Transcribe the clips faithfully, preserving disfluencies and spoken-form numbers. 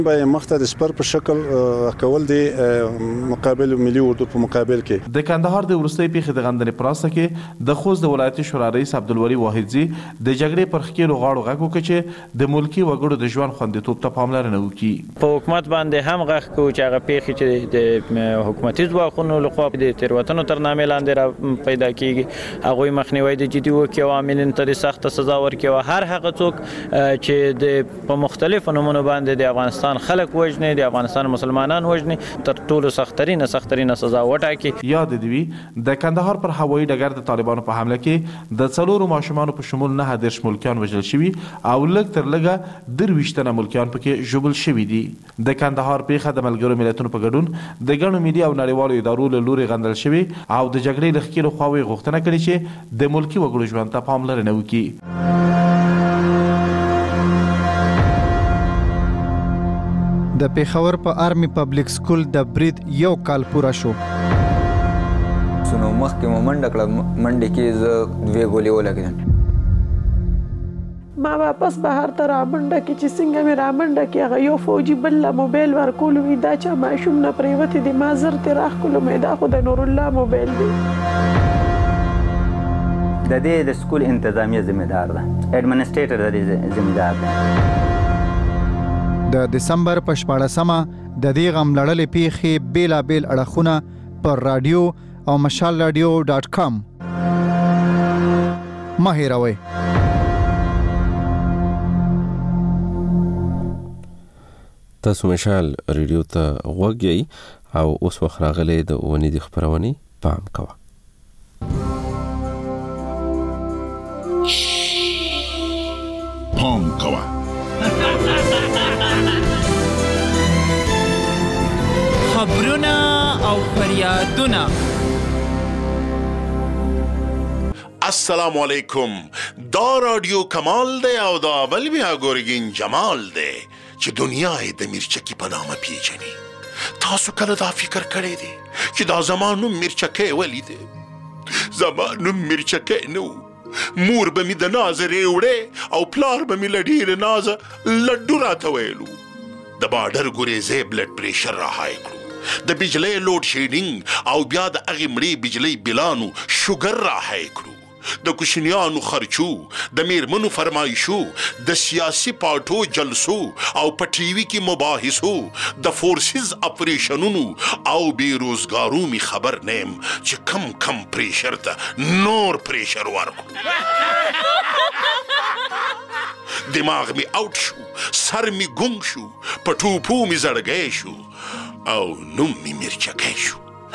به مخته د سپر په شکل کول دی مقابل ملي اردو په مقابل کې. د کندهار د وروستۍ پیښې د غندنې په راسته کې د خوست د ولایتي شورا رئیس عبدالولي واحدزي د جګړې پر ښکېلو غاړو غږ وکړ چې د ملکي وګړو د ژوند خوندیتوب ته پاملرنه وکړي. په حکومت باندې هم غږ کوو چې هغه پیښې چې د حکومتي ځواکونو لخوا د تېروتنو تر نامې لاندې را پیدا کېږي هغوی مخنیوی د جدي وکړي او عاملینو ته د سخته سزا ورکړي او هر هغه څوک چې د په مختلفو نومونو باندې د افغانستان خلک وژني د افغانستان مسلمانان وژني تر ټولو سخترینه سخترینه سزا وټاکي. یاد دې وي د کندهار پر هوایي ډګر د طالبانو په حمله کې د څلورو ماشومانو په شمول نهه دېرش ملکیان وژل شوي او لږ تر لږه درویشت تنه ملکیان پکې ژوبل شوي دي. د کندهار پیښه د ملګرو ملتونو په ګډون د ګڼو ملي او نړیوالو ادارو له لوري غندل شوي او د جګړې له ښکېلو خواوې غوښتنه کړې چې د ملکي وګړو ژوند ته پاملرنه وکړي. د پیښور په آرمي پبلک سکول د برید یو کال پوره شو. سنو مخکې مو منډه کړه منډې کې زه دوې ګولې ولګېدم. ما واپس بهر ته رامنډه کې چې څنګه مې رامنډه کې هغه یو فوجي بل له موبایل ورکولو وي دا چا ماشوم نه پرېوتې دي ما زر ترې راښکلو مې دا خو د نورالله موبایل دی. د دې د سکول انتظامیه ذمهدار ده اډمنسټریټر د دې ذمهدار ده. د دسمبر په شپاړسمه د دې غم لړلې پیښې بیلابیل اړخونه پر رادیو او مشال رادیو ډاټ کام مه هېروئ. تاسو مشال رادیو ته غوږ یئ او اوس وخت راغلی د اونۍ د خپرونې پام کوه. پام کوه خبرونه او فریادونه. السلام علیکم. دا رادیو کمال دی او دا بل بیا ګورګین جمال دی چې دنیا یې د میرچکي په نامه پیژني. تاسو کله دا فکر کړی دی چې دا زما نوم میرچکی ولی دی؟ زما نوم میرچکی نه و. مور به می د نازرې وړې او پلار به می له ډېرې نازه لډو راته ویلو. د باډر ګورېزې بلډ پریشر را های کړو. د بجلی لوډ شیډینګ او بیا د هغې مړې بجلی بلانو شوګر را های کړو. د کوشنیانو خرچو، د میرمنو فرمایشو، د سیاسي پارټو جلسو او په ټي وي کې مباحثو، د فورسز اپریشنونو او بیروزګارو می خبر نیم چې کم کم پریشر ته نور پریشر ورکو. دماغ می اوټ شو، سر می ګونګ شو، په ټوپو می زړګی شو او نوم می میرچکی شو.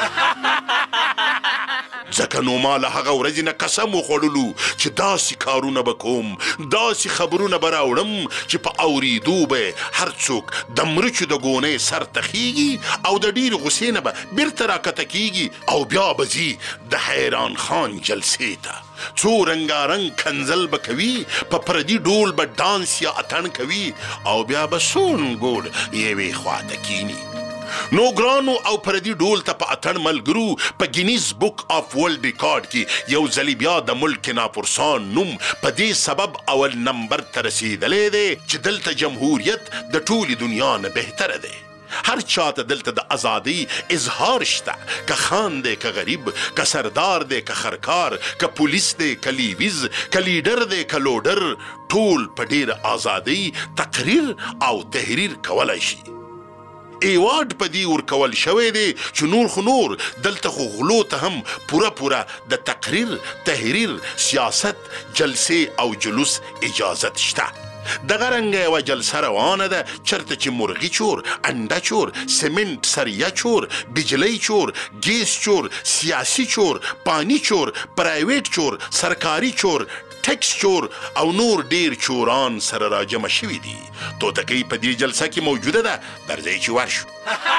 ځکه نو ما له هغه ورځې نه قسم وخوړلو چې داسې کارونه به کوم، داسې خبرونه به راوړم چې په اورېدو به هر څوک د مرچو د ګونۍ سر تخیږي او د ډېرې غوسې نه به بیرته راکته کیږي او بیا به ځي د حیران خان جلسې ته. څو رنګارنګ کنزل به کوي، په پردي ډول به ډانس یا اتڼ کوي او بیا به سون ګوډ یوې خواته کینی. نو ګرانو او پردي ډول ته په اتڼ ملګرو په ګینیز بک آف ورلد ریکارډ کې یو ځلې بیا د ملک ناپرسان نوم په دې سبب اول نمبر ته رسېدلی دی چې دلته جمهوریت د ټولې دنیا نه بهتره دی. هر چاته دلته د ازادۍ اظهار شته، که خان دی که غریب، که سردار دی که خرکار، که پولیس دی که لیویز، که لیډر دی که لوډر، ټول په ډېره ازادۍ تقریر او تحریر کولی شي. ایوارډ په دې ورکول شوی دی چې نور خو نور دلته خو غلو ته هم پوره پوره د تقریر، تحریر، سیاست، جلسې او جلوس اجازت شته. دغه رنګه یوه جلسه روانه ده چرته چې مرغي چور، انډه چور، سمنټ سریه چور، بجلی چور، ګیس چور، سیاسي چور، پانی چور، پرایویټ چور، سرکاري چور، ټیکس چور او نور ډیر چوران سره راجمع شوي دي. توتکۍ په دې جلسه کې موجوده ده، درځئ چې ورشو.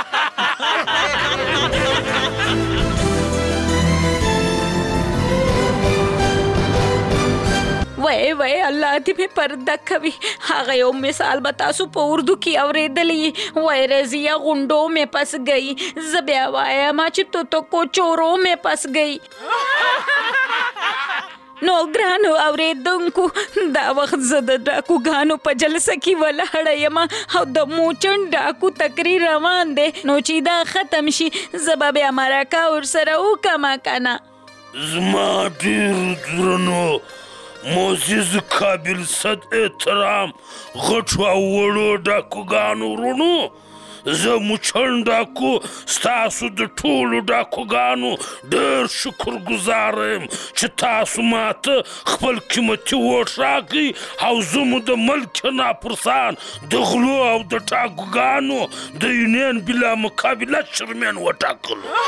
وای وای الله دې مې پرده کوي. هغه یو مثال به تاسو په اردو کې اورېدلی، وای رضیه غونډو مې پس گئی، زه بیا وایم چې تو تو کو چورو مې پس گئی. نو ګرانو اورېدونکو دا وخت زه د ډاکوګانو په جلسه کې ولاړه یم او د موچن ډاکو تقریر روان دی نو چې دا ختم شي زه به بیا مرکه ورسره وکړم که نه زما ډېر درنو معزز قابل صد احترام غټو او وړو ډاکوګانو وروڼو زه موچن ډاکو ستاسو د ټولو ډاکوګانو ډېر شکر ګزاره یم چې تاسو ماته خپل قیمتي ووټ راکړئ او زه مو د ملک ناپرسان د غلو او د ډاکوګانو د یونین بلا مقابله چیرمین وټاکلو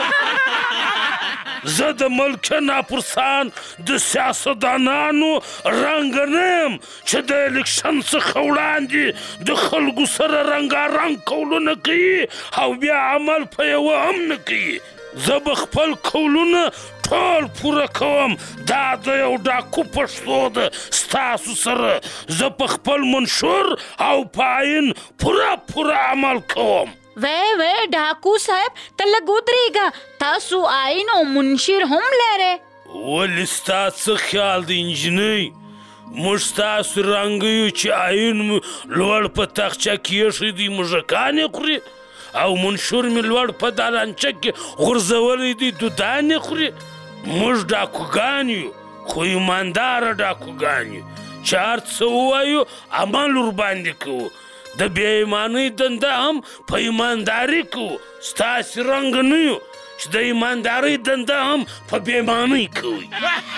زه د ملک ناپرسان د سیاستدانانو رنګ نه یم چې د الیکشن څخه وړاندې د خلکو سره رنګارنګ قولونه کوي او بیا عمل په یوه هم نه کوي زه به خپل قولونه ټول پوره کوم دا د یو ډاکو پښتو ده ستاسو سره زه په خپل منشور او په آیین پوره پوره عمل کوم وی وی ډاکو صاحب ته لږ ودرېږه تاسو آیین او منشیر هم لرئ ولې ستا څه خیال دی انجینۍ موږ ستاسو رنګیو چې آیین مو لوړ په تاخچه کې ایښی دی موږکان یې خوري او منشور مې لوړ په دالانچه کې غورځولی دی دودان یې خوري موږ ډاکوګان یو خو ایمانداره ډاکوګان یو چې هر څه ووایو عمل ورباندې کوو د بې ایمانۍ دنده هم په ایمانداري کوو ستاسې رنګ نه یو چې د ایماندارۍ دنده هم په بې ایمانۍ کوئ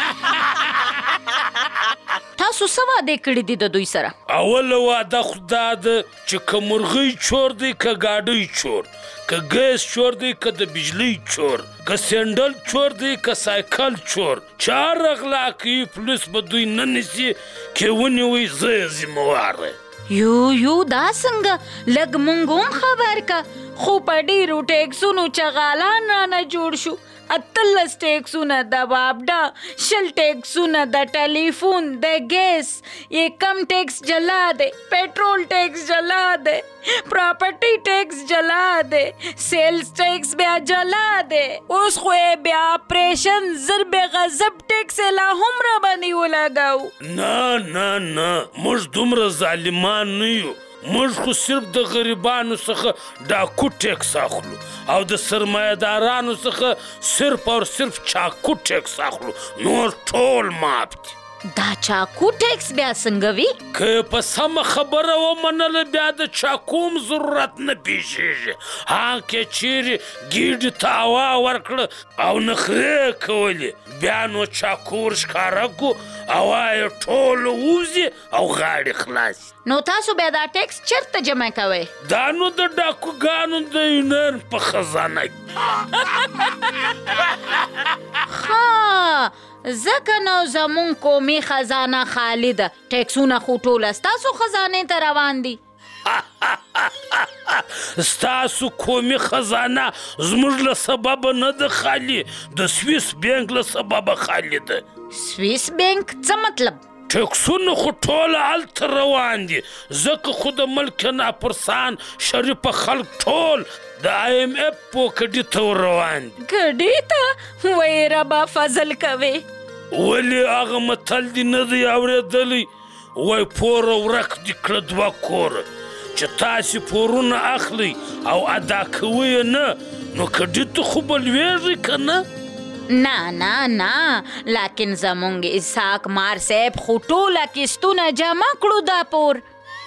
تاسو څه وعدې کړي دي د دوی سره اوله وعده خو دا ده چې که مرغۍ چور دی که ګاډۍ چور که ګیس چور دی که د بجلۍ چور که سینډل چور دی که سایکل چور چې هر اغلا کوي پولیس به دوی نه نیسي کې ونیوئ زه یې ذمهواره یو یو دا څنګه لږ مونږ هم خبر کا خو په ډېرو ټیکسونو چغالان رانه جوړ شو اتلس ټیکسونه د بابډا شل ټیکسونه د ټلیفون د ګیس یې کم ټیکس جلا دی پیټرول ټیکس جلا دی پراپرټي ټیکس جلا دی سیلز ټیکس بیا جلا دی اوس خو یې بیا اپریشن ضرب غضب ټیکس یې لا هم را باندې ولګاو نه نه نه موږ دومره ظالمان نه یو موږ خو صرف د غریبانو څخه ډاکو ټیکس اخلو او د سرمایه‌دارانو څخه صرف او صرف چاکو ټیکس اخلو نور ټول معاف دي دا چاکو ټیکس بیا څنګه وي که په سمه خبره ومنله بیا د چاکو هم ضرورت نه پیښیږي ها که چیرې ګیډې ته هوا ورکړه او نخرې کولې بیا نو چاکو ورښکاره کړو هوا یې ټوله ووځي او غاړې خلاصي نو تاسو بیا دا ټیکس چېرته جمع کوئ دا نو د ډاکوګانو د یونین په خزانه ښه ځکه نو زمونږ قومي خزانه خالي ده ټیکسونه خو ټوله ستاسو خزانې ته روان دي ستاسو قومي خزانه زموږ له سببه نه ده خالي د سویس بینک له سببه خالي ده سویس بینک څه مطلب ټیکسونه خو ټوله هلته روان دي ځکه خو د ملک ناپرسان شریفه خلک ټول د آی ایم اف په کډې ته روان دي کډې ته وایي ربا فضل کوې ولې هغه متل دې نه دی اورېدلی وایي پوره ورک دي کړه دوه کوره چې تاسې پورونه اخلئ او ادا کوئ یې نه نو کډې ته خو به لویږئ که نه نه نه نه لیکن زمونږ اسحاق مار صاحب خو ټوله کستونه جمع کړو دا پور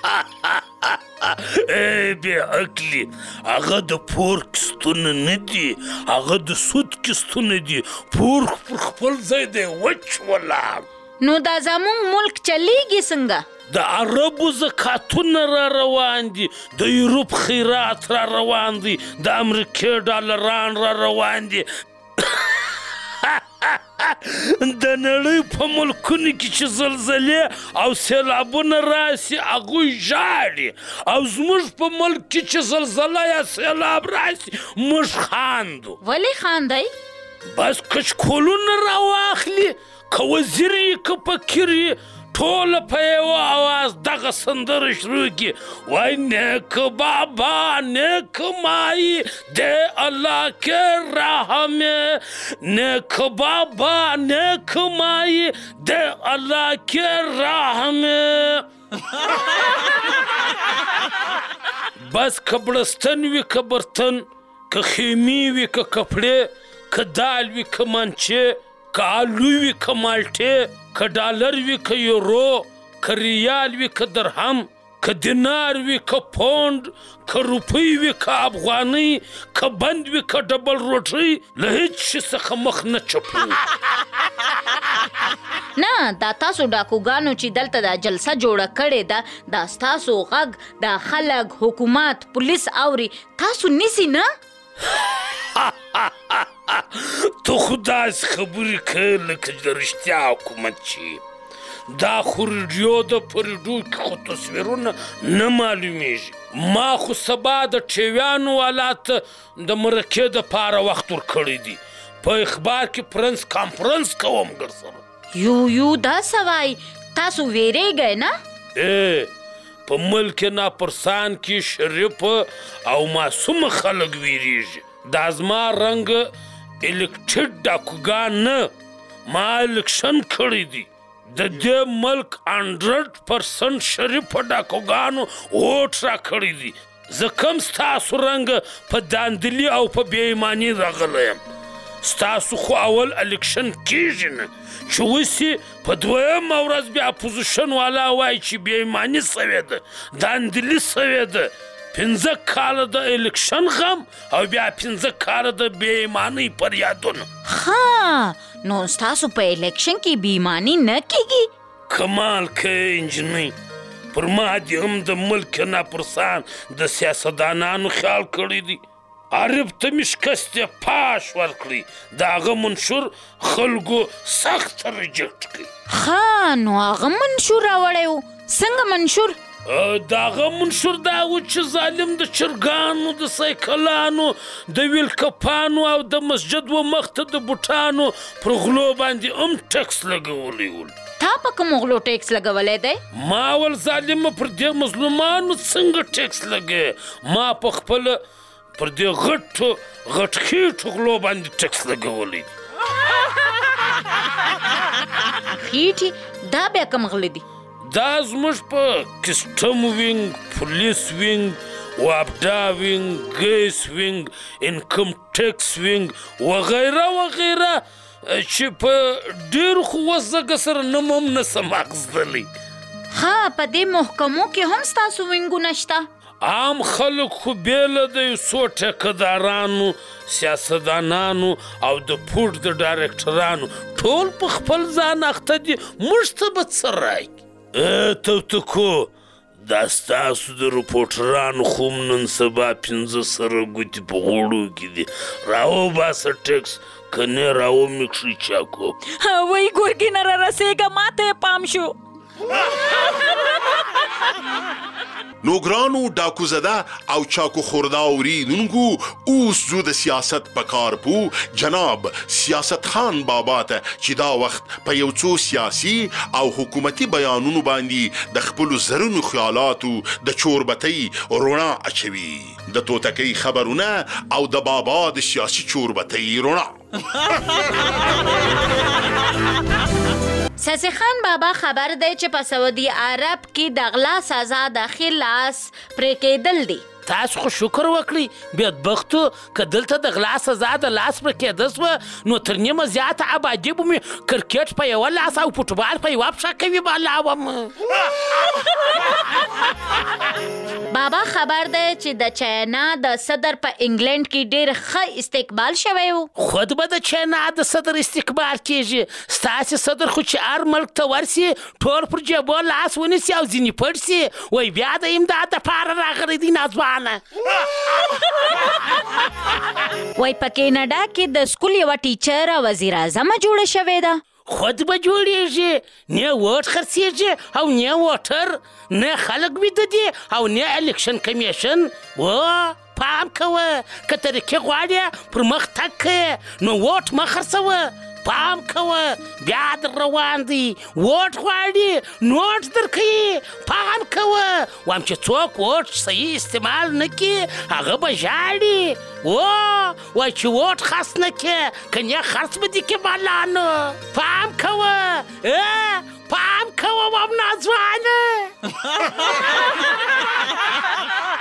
ای بې عقلي هغه د پور کستونه نه دي هغه د سود کستونه دي پور پر خپل ځای دی وچ ولاړ نو دا زمونږ ملک چلیږي څنګه د عربو زکاتونه را روان دي د یوروپ خیرات را روان دي د امریکې ډالران را روان دي د نړۍ په ملکونو کې چې زلزلې او سیلابونه راسي هغوی ژاړي او زموږ په ملک کې چې زلزله یا سیلاب راسي موږ خاندو ولې خاندئ بس کچکولونه راواخلي که وزیر یې که فقیر یې ټوله په یوه اواز دغه سندره شروع کړي وای نیک بابا نیک مایی د الله کې رحم نیک بابا نیک مایی د الله کې رحم بس که بړستن وي که برتن که خیمې وي که کپړې که دال وي که منچې که آلو وي که مالټې که ډالر وي که یورو که ریال وي که درهم که دینار وي که پوند که روپۍ وي که افغانۍ که بند وي که ډبل روټۍ له هېڅ شي څخه مخ نه چپو نه دا تاسو ډاکوګانو چې دلته دا جلسه جوړه کړې ده دا ستاسو غږ دا خلک حکومت پولیس اوري تاسو نیسي نه تو خو داسې خبرې کوې لکه د رښتیا حکومت چې دا خو رډیو ده په رډیو کې خو تصویرونه نه معلومیږي ما خو سبا د ټیویانو والا ته د مرکې دپاره وخت ورکړی دی په اخبار کې پرنس کانفرنس کوم ګر سره یو یو دا سوای تاسو ویریږئ نه ای په ملک ناپرسان کې شریف او معصوم خلک ویریږي دا زما رنګ الکټډ ډاکوګان نه ما الکشن کړی دی د دې ملک هنډرډ پرسنټ شریف ډاکوګانو ووټ را کړی دی زه کم ستاسو رنګ په داندلي او په بې ایماني راغلی یم ستاسو خو اول الکشن کیږي نه چې اوس یې په دویمه ورځ بیا اپوزیشن والا وایي چې بې ایماني سوې ده داندلي سوې ده پنځه کاله د الکشن غم او بیا پنځه کاله د بې ایمانۍ فریادونه ها نو ستاسو په الکشن کې بې ایماني نه کیږي کمال کوې انجنۍ پر ما دې هم د ملک ناپرسان د سیاستدانانو خیال کړی دی عرب ته مې شکست پاش ورکړي د هغه منشور خلکو سخت ریجکټ کړي ها نو هغه منشور راوړی و څنګه منشور د هغه منشور دا و چې ظالم د چرګانو د سایکلانو د ویلکپانو او د مسجد و مخته د بوټانو پر غلو باندې هم ټکس لګولی ول تا په کوم غلو ټکس لګولی دی ما ول ظالمه پر دې مظلومانو څنګه ټکس لګې ما په خپله پر دې غټو غټخیټو غلو باندې ټکس لګولی خیټي دا بیا کوم غله دي دا زموږ په کسټم وینګ پولیس وینګ وابدا وینګ ګیس وینګ انکم ټکس وینګ وغیره وغیره چې په ډېرو خو وزګه سره نوم هم نسم اخیستلی ها په دې محکمو کې هم ستاسو وینګونه شته عام خلک خو بیله د یو څو ټیکهدارانو سیاستدانانو او د پورټ د ډایرکټرانو ټول په خپل ځان اخته دي موږ ته به څه رایږي توتکو دا ستاسو د رپورټرانو خو هم نن سبا پنځه سره ګوتې په غوړو کې دي راوباسه ټکس که نه راومیکښي چاکو وایي ګرګینه را رسېږه ما ته یې پام شو نو ګرانو ډاکو زده او چاکو خوردا اوریدونکو اوس زو د سیاست په کار پو جناب سیاست خان بابا ته چې دا وخت په یو څو سیاسي او حکومتي بیانونو باندې د خپلو زرونو خیالاتو د چوربتۍ رڼا اچوي د توتکۍ خبرونه او د بابا د سیاسي چوربتۍ رڼا ساسي خان بابا خبر دی چې په سعودي عرب کې د غلا سزا د خلاص پرې کېدل دي تاسو خو شکر وکړئ بدبختو که دلته د غلا سزا د لاس پرې کېده سوه نو تر نیمه زیاته ابادي به مې کرکټ په یوه لاس او فوټبال په یوه پښه کوي به الله وم بابا خبر دی چې د چاینا د صدر په انګلند کې ډېر ښه استقبال شوی و خود به د چاینا د صدر استقبال کېږي ستاسې صدر خو چې هر ملک ته ورسي ټول پر جیبو لاس ونیسي او ځینې پټ سي وایي بیا د امداد دپاره راغلی دی ناځوانه وایي په کینیډا کې د سکول یوه ټیچر وزیر اعظمه جوړه شوې ده خود به جوړیږي نه ووټ خرڅیږي او نه ووټر نه خلک ویده دي او نه الیکشن کمیشن و پام کوه که ترقي غواړې پر مخ تګ کوې نو ووټ مه خرڅوه پام کوه بیا در روان دی ووټ غواړي نوټ درکوي پام کوه وایم چې څوک ووټ صحیح استعمال نه کړي هغه به ژاړي او وایي چې ووټ خرڅ نه کړې کنیا خرڅ به دې کې مالانو پام کوه پام کوه وام نازوانه